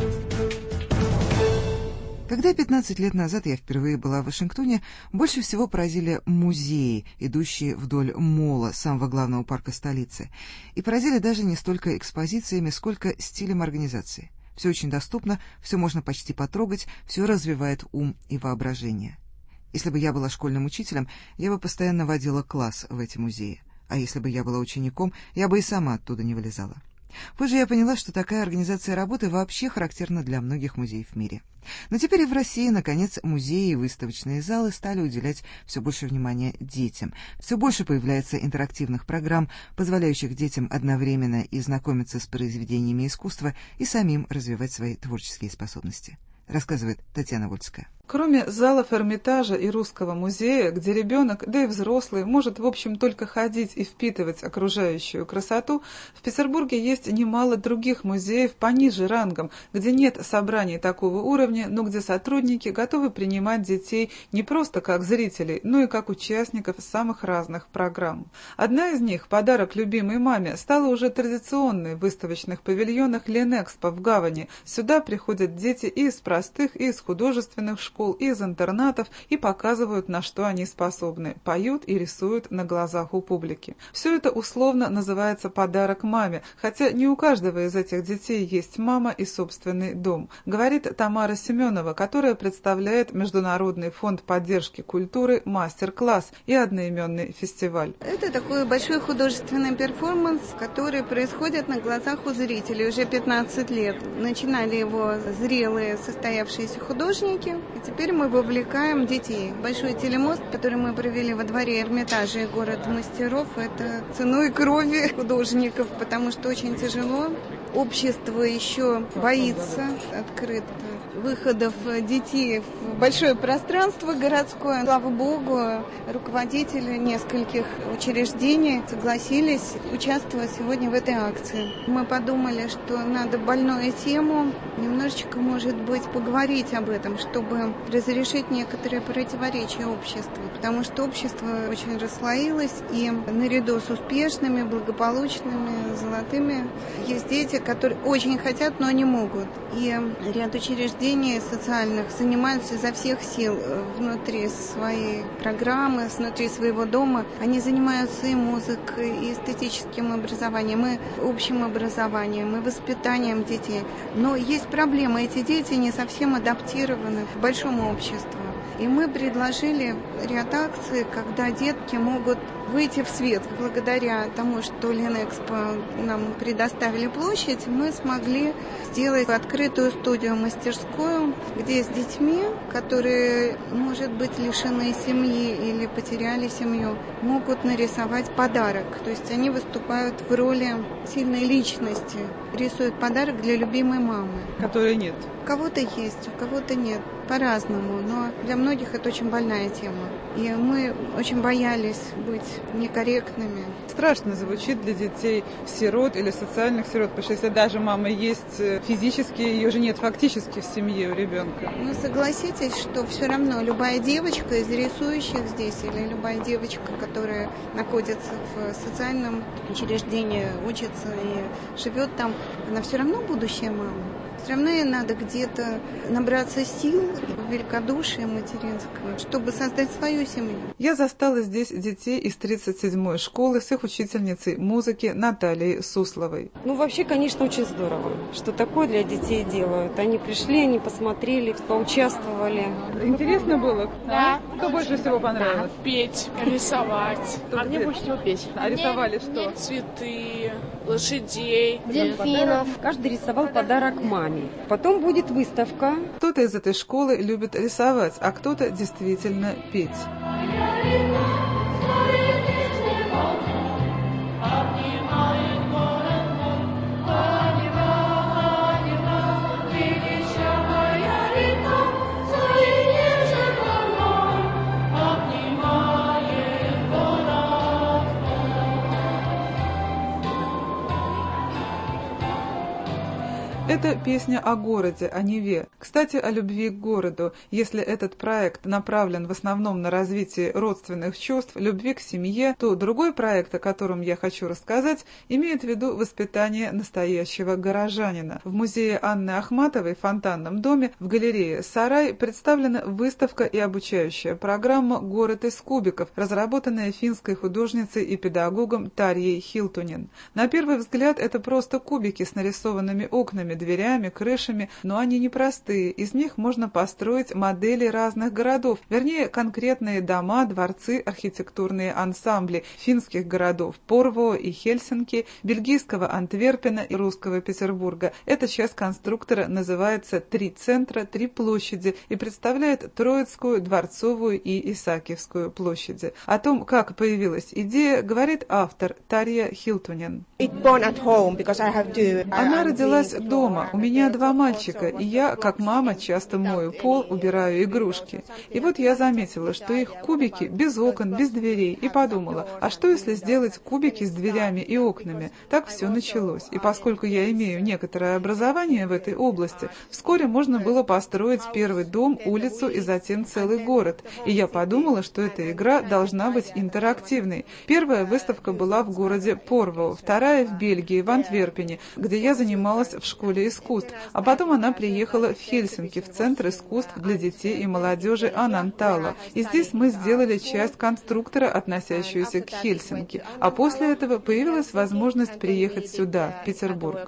Когда пятнадцать лет назад я впервые была в Вашингтоне, больше всего поразили музеи, идущие вдоль молла, самого главного парка столицы. И поразили даже не столько экспозициями, сколько стилем организации. Все очень доступно, все можно почти потрогать, все развивает ум и воображение. Если бы я была школьным учителем, я бы постоянно водила класс в эти музеи. А если бы я была учеником, я бы и сама оттуда не вылезала. Позже я поняла, что такая организация работы вообще характерна для многих музеев в мире. Но теперь и в России, наконец, музеи и выставочные залы стали уделять все больше внимания детям. Все больше появляется интерактивных программ, позволяющих детям одновременно и знакомиться с произведениями искусства и самим развивать свои творческие способности, рассказывает Татьяна Вольская. Кроме залов Эрмитажа и Русского музея, где ребенок, да и взрослый, может, в общем, только ходить и впитывать окружающую красоту, в Петербурге есть немало других музеев пониже рангом, где нет собраний такого уровня, но где сотрудники готовы принимать детей не просто как зрителей, но и как участников самых разных программ. Одна из них, подарок любимой маме, стала уже традиционной в выставочных павильонах Ленэкспо в Гавани. Сюда приходят дети и из простых, и из художественных школ, и из интернатов, и показывают, на что они способны, поют и рисуют на глазах у публики. Все это условно называется «подарок маме», хотя не у каждого из этих детей есть мама и собственный дом, говорит Тамара Семенова, которая представляет Международный фонд поддержки культуры «Мастер-класс» и одноименный фестиваль. Это такой большой художественный перформанс, который происходит на глазах у зрителей уже пятнадцать лет. Начинали его зрелые состоявшиеся художники, теперь мы вовлекаем детей. Большой телемост, который мы провели во дворе Эрмитажа и город мастеров, это ценой крови художников, потому что очень тяжело. Общество еще боится открыто выходов детей в большое пространство городское. Слава богу, руководители нескольких учреждений согласились участвовать сегодня в этой акции. Мы подумали, что надо больную тему немножечко, может быть, поговорить об этом, чтобы разрешить некоторые противоречия обществу, потому что общество очень расслоилось, и наряду с успешными, благополучными, золотыми есть дети, которые очень хотят, но не могут. И ряд учреждений социальных занимаются изо всех сил внутри своей программы, внутри своего дома. Они занимаются и музыкой, и эстетическим образованием, и общим образованием, и воспитанием детей. Но есть проблема, эти дети не совсем адаптированы к большому обществу. И мы предложили ряд акций, когда детки могут выйти в свет. Благодаря тому, что Ленэкспо нам предоставили площадь, мы смогли сделать открытую студию-мастерскую, где с детьми, которые, может быть, лишены семьи или потеряли семью, могут нарисовать подарок. То есть они выступают в роли сильной личности, рисуют подарок для любимой мамы. Которой нет. У кого-то есть, у кого-то нет. По-разному, но для многих это очень больная тема. И мы очень боялись быть некорректными. Страшно звучит для детей сирот или социальных сирот, потому что если даже мама есть физически, ее же нет фактически в семье у ребенка. Ну, согласитесь, что все равно любая девочка из рисующих здесь или любая девочка, которая находится в социальном учреждении, учится и живет там, она все равно будущая мама. Все равно ей надо где-то набраться сил, великодушия материнского, чтобы создать свою семью. Я застала здесь детей из тридцать седьмой школы с их учительницей музыки Натальей Сусловой. Ну, вообще, конечно, очень здорово, что такое для детей делают. Они пришли, они посмотрели, поучаствовали. Интересно было? Да. Что больше всего понравилось? Да. Петь, рисовать. Что а мне больше всего петь. А рисовали что? Цветы, лошадей, дельфинов. Каждый рисовал подарок маме. Потом будет выставка. Кто-то из этой школы любит рисовать, а кто-то действительно петь. Это песня о городе, о Неве. Кстати, о любви к городу. Если этот проект направлен в основном на развитие родственных чувств, любви к семье, то другой проект, о котором я хочу рассказать, имеет в виду воспитание настоящего горожанина. В музее Анны Ахматовой в Фонтанном доме в галерее «Сарай» представлена выставка и обучающая программа «Город из кубиков», разработанная финской художницей и педагогом Тарьей Хилтунен. На первый взгляд это просто кубики с нарисованными окнами, дверями, крышами, но они непростые. Из них можно построить модели разных городов, вернее, конкретные дома, дворцы, архитектурные ансамбли финских городов Порвоо и Хельсинки, бельгийского Антверпена и русского Петербурга. Эта часть конструктора называется «Три центра, три площади» и представляет Троицкую, Дворцовую и Исаакиевскую площади. О том, как появилась идея, говорит автор Тарья Хилтунен. Она родилась дома. У меня два мальчика, и я, как мама, часто мою пол, убираю игрушки. И вот я заметила, что их кубики без окон, без дверей, и подумала, а что если сделать кубики с дверями и окнами? Так все началось. И поскольку я имею некоторое образование в этой области, вскоре можно было построить первый дом, улицу и затем целый город. И я подумала, что эта игра должна быть интерактивной. Первая выставка была в городе Порвоо, вторая в Бельгии, в Антверпене, где я занималась в школе искусств, а потом она приехала в Хельсинки, в Центр искусств для детей и молодежи Анантала. И здесь мы сделали часть конструктора, относящуюся к Хельсинки. А после этого появилась возможность приехать сюда, в Петербург.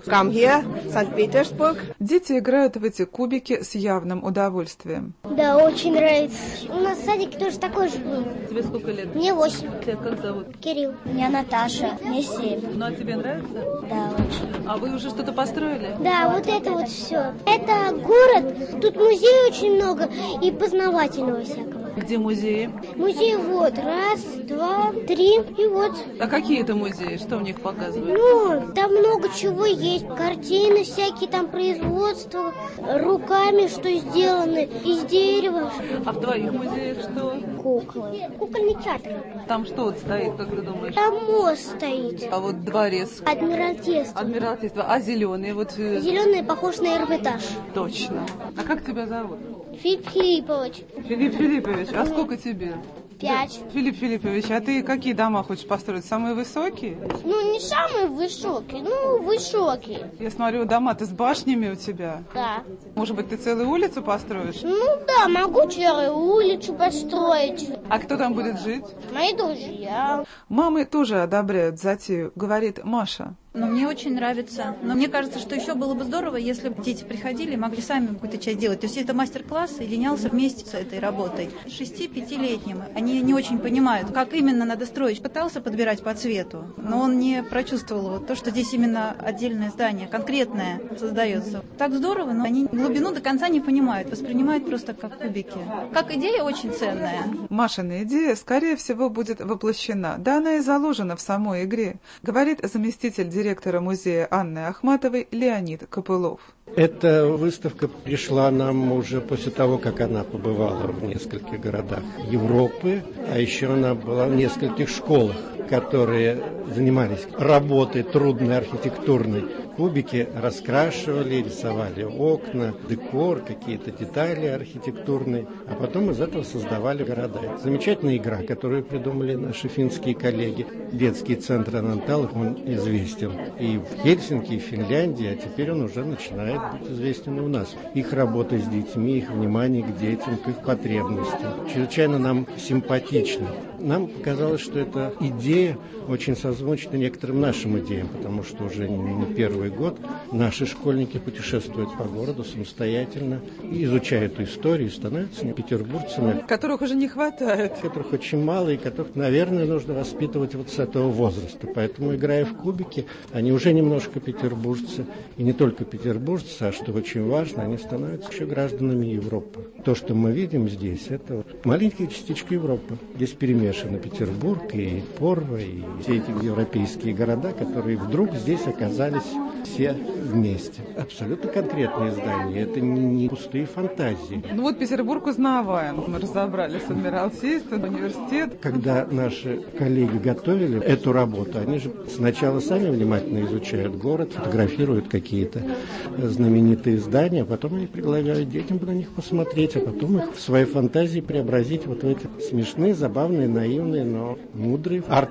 Дети играют в эти кубики с явным удовольствием. Да, очень нравится. У нас в садике тоже такой же был. Тебе сколько лет? Мне восемь. Тебя как зовут? Кирилл. Меня Наташа. Мне семь. Ну, а тебе нравится? Да, очень. А вы уже что-то построили? Да, вот это вот все. Это город, тут музей очень много и познавательного всякого. Где музеи? Музей вот, раз, два, три, и вот. А какие это музеи? Что в них показывают? Ну, там много чего есть. Картины всякие, там производства, руками что сделаны, из дерева. А в твоих музеях что? Куклы. Кукольный театр. Там что вот стоит, как ты думаешь? Там мост стоит. А вот дворец? Адмиралтейство. Адмиралтейство. А зеленый? Вот... Зеленый похож на Эрмитаж. Точно. А как тебя зовут? Филипп Филиппович. Филипп Филиппович, а сколько тебе? Пять. Филипп Филиппович, а ты какие дома хочешь построить? Самые высокие? Ну, не самые высокие, ну, высокие. Я смотрю, дома-то с башнями у тебя. Да. Может быть, ты целую улицу построишь? Ну да, могу целую улицу построить. А кто там будет жить? Мои друзья. Мамы тоже одобряют затею, говорит Маша. Но мне очень нравится. Но мне кажется, что еще было бы здорово, если бы дети приходили и могли сами какую-то часть делать. То есть это мастер-класс соединялся вместе с этой работой. Шести-пятилетним. Они не очень понимают, как именно надо строить. Пытался подбирать по цвету, но он не прочувствовал вот то, что здесь именно отдельное здание, конкретное создается. Так здорово, но они глубину до конца не понимают, воспринимают просто как кубики. Как идея очень ценная. Машина идея, скорее всего, будет воплощена. Да, она и заложена в самой игре, говорит заместитель директора директора музея Анны Ахматовой Леонид Копылов. Эта выставка пришла нам уже после того, как она побывала в нескольких городах Европы, а еще она была в нескольких школах, которые занимались работой трудной архитектурной. Кубики раскрашивали, рисовали окна, декор, какие-то детали архитектурные, а потом из этого создавали города. Это замечательная игра, которую придумали наши финские коллеги. Детский центр Анантал, он известен и в Хельсинки, и в Финляндии, а теперь он уже начинает быть известен и у нас. Их работа с детьми, их внимание к детям, к их потребностям чрезвычайно нам симпатично. Нам показалось, что эта идея очень созвучна некоторым нашим идеям, потому что уже не первый год наши школьники путешествуют по городу самостоятельно и изучают эту историю, и становятся петербуржцами. Которых уже не хватает. Которых очень мало, и которых, наверное, нужно воспитывать вот с этого возраста. Поэтому, играя в кубики, они уже немножко петербуржцы. И не только петербуржцы, а что очень важно, они становятся еще гражданами Европы. То, что мы видим здесь, это вот маленькая частичка Европы. Здесь перемешаны Петербург и Порвоо, и все эти европейские города, которые вдруг здесь оказались все вместе. Абсолютно конкретные здания. Это не, не пустые фантазии. Ну вот Петербург узнаваем. Мы разобрались с Адмиралтейством, университет. Когда наши коллеги готовили эту работу, они же сначала сами внимательно изучают город, фотографируют какие-то знаменитые здания, а потом они предлагают детям на них посмотреть, а потом их в своей фантазии преобразить вот в эти смешные, забавные, наивные, но мудрые арт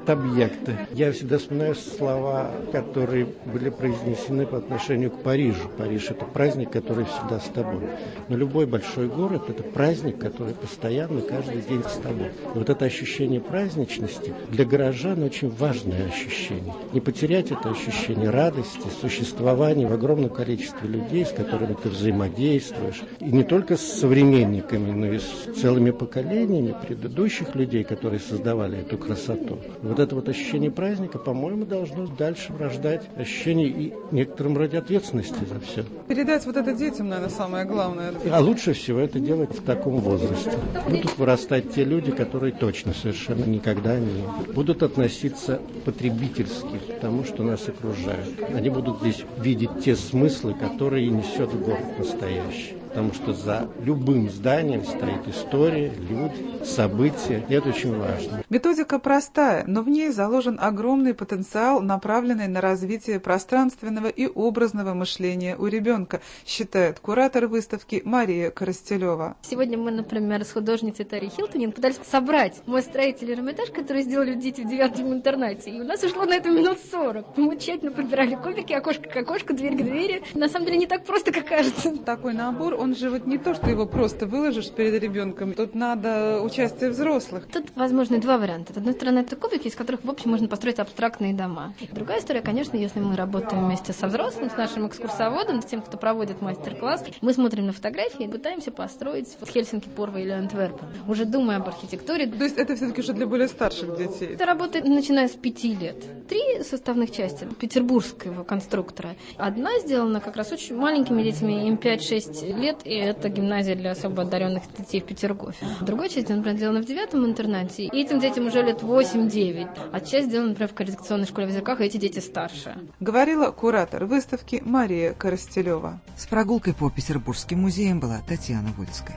арт-объекты. Я всегда вспоминаю слова, которые были произнесены по отношению к Парижу. Париж – это праздник, который всегда с тобой. Но любой большой город – это праздник, который постоянно, каждый день с тобой. И вот это ощущение праздничности для горожан очень важное ощущение. Не потерять это ощущение радости, существования в огромном количестве людей, с которыми ты взаимодействуешь. И не только с современниками, но и с целыми поколениями предыдущих людей, которые создавали эту красоту. Вот это вот ощущение праздника, по-моему, должно дальше рождать ощущение и в некотором роде ответственности за все. Передать вот это детям, наверное, самое главное. А лучше всего это делать в таком возрасте. Будут вырастать те люди, которые точно совершенно никогда не будут относиться потребительски к тому, что нас окружает. Они будут здесь видеть те смыслы, которые несет город настоящий. Потому что за любым зданием стоит история, люди, события. И это очень важно. Методика простая, но в ней заложен огромный потенциал, направленный на развитие пространственного и образного мышления у ребенка, считает куратор выставки Мария Коростелева. Сегодня мы, например, с художницей Тарей Хилтонин пытались собрать мой строитель Эрмитаж, который сделали дети в девятом интернате. И у нас ушло на это минут сорок. Мы тщательно подбирали кубики, окошко к окошку, дверь к двери. На самом деле не так просто, как кажется. Такой набор, он же вот не то, что его просто выложишь перед ребенком. Тут надо участие взрослых. Тут возможны два варианта. С одной стороны, это кубики, из которых, в общем, можно построить абстрактные дома. Другая история, конечно, если мы работаем вместе со взрослым, с нашим экскурсоводом, с тем, кто проводит мастер-класс, мы смотрим на фотографии и пытаемся построить в Хельсинки, Порво или Антверпен, уже думая об архитектуре. То есть это все-таки уже для более старших детей? Это работает начиная с пяти лет. Три составных части петербургского конструктора. Одна сделана как раз очень маленькими детьми, им пять-шесть лет, и это гимназия для особо одаренных детей в Петергофе. Другая часть, например, сделана в девятом интернате, и этим детям уже лет восемь-девять. А часть сделана, например, в коррекционной школе в Озерках, и эти дети старше. Говорила куратор выставки Мария Коростелева. С прогулкой по Петербургским музеям была Татьяна Вольская.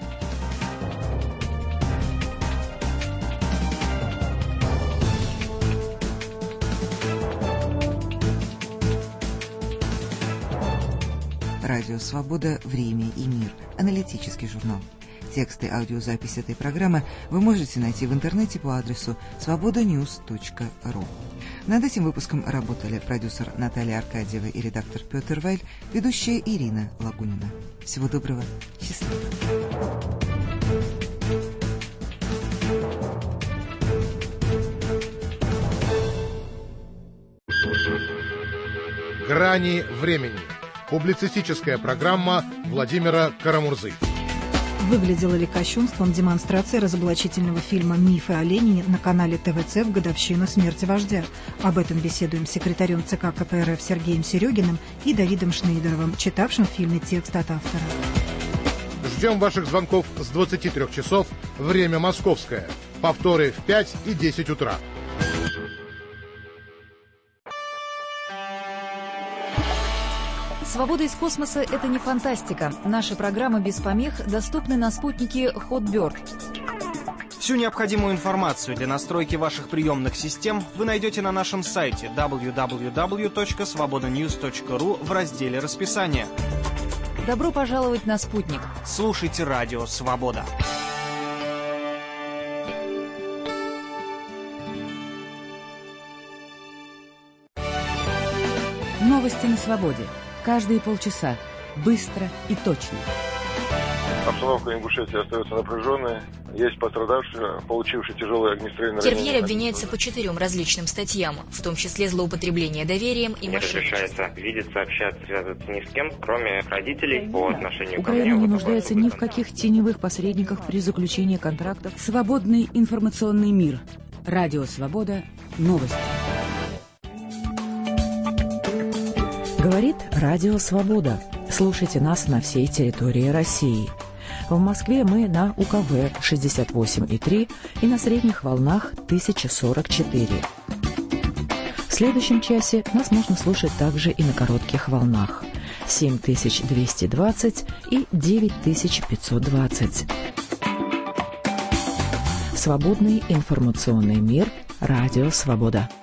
Радио «Свобода. Время и мир». Аналитический журнал. Тексты и аудиозапись этой программы вы можете найти в интернете по адресу свобода ньюс точка ру. Над этим выпуском работали продюсер Наталья Аркадьева и редактор Петр Вайль, ведущая Ирина Лагунина. Всего доброго. Счастливо. Грани времени. Публицистическая программа Владимира Карамурзы. Выглядела ли кощунством демонстрация разоблачительного фильма «Мифы о Ленине» на канале тэ вэ цэ в годовщину смерти вождя? Об этом беседуем с секретарем ЦК ка пэ эр эф Сергеем Серегиным и Давидом Шнейдеровым, читавшим в фильме текст от автора. Ждем ваших звонков с двадцати трёх часов, время московское. Повторы в пять и десять утра. «Свобода из космоса» — это не фантастика. Наши программы без помех доступны на спутнике Hotbird. Всю необходимую информацию для настройки ваших приемных систем вы найдете на нашем сайте дабл ю дабл ю дабл ю точка свобода ньюс точка ру в разделе «Расписание». Добро пожаловать на спутник. Слушайте радио «Свобода». Новости на свободе. Каждые полчаса. Быстро и точно. Обстановка в Ингушетии остается напряженной. Есть пострадавшие, получившие тяжелые огнестрельные ранения. Тервьер обвиняется по четырем различным статьям, в том числе злоупотребление доверием и Мне мошенничество. разрешается видеться, общаться, связываться ни с кем, кроме родителей по отношению ко мне. Украина не нуждается ни в каких теневых посредниках при заключении контрактов. Свободный информационный мир. Радио «Свобода». Новости. Говорит Радио «Свобода». Слушайте нас на всей территории России. В Москве мы на У Ка Вэ шестьдесят восемь и три и на средних волнах тысяча сорок четыре. В следующем часе нас можно слушать также и на коротких волнах семь тысяч двести двадцать и девять тысяч пятьсот двадцать. Свободный информационный мир. Радио «Свобода».